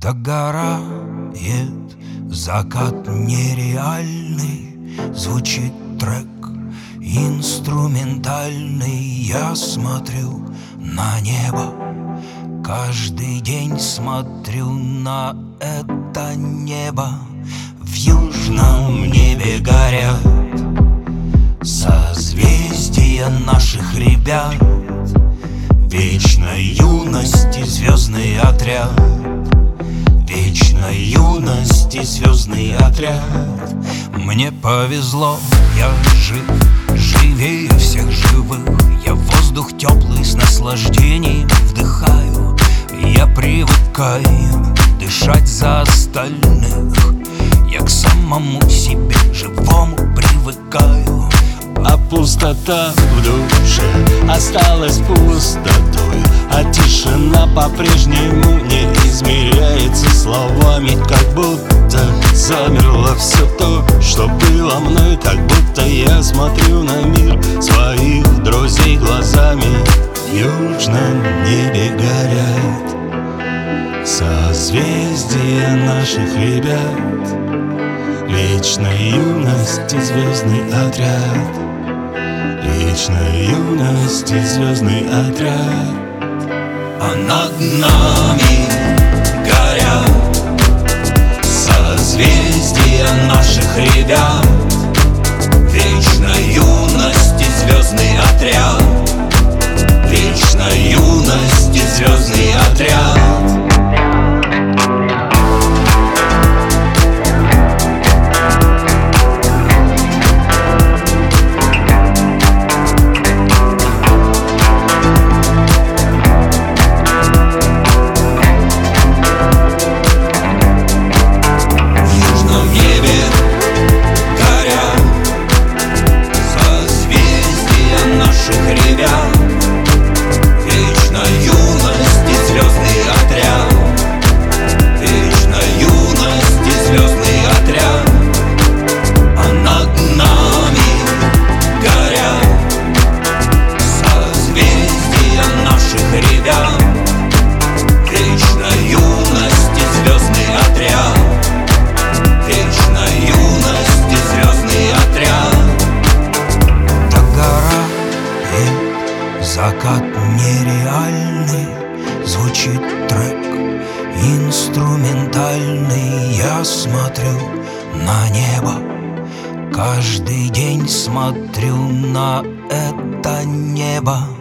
Догорает закат нереальный, звучит трек инструментальный. Я смотрю на небо, каждый день смотрю на это небо. В южном небе горят созвездия наших ребят. Вечной юности звездный отряд, вечной юности звездный отряд. Мне повезло, я жив, живее всех живых. Я воздух теплый с наслаждением вдыхаю. Я привыкаю дышать за остальных. Я к самому себе живому привыкаю. А пустота в душе осталась пустотой, а тишина по-прежнему не измеряется словами. Как будто замерло все то, что было мной. Как будто я смотрю на мир своих друзей глазами. В южном небе горят созвездия наших ребят. Вечной юности звездный отряд, вечной юности звездный отряд. А над нами горят созвездия наших ребят. Вечной юности звездный отряд, вечной юности звездный отряд. Закат нереальный, звучит трек инструментальный. Я смотрю на небо, каждый день смотрю на это небо.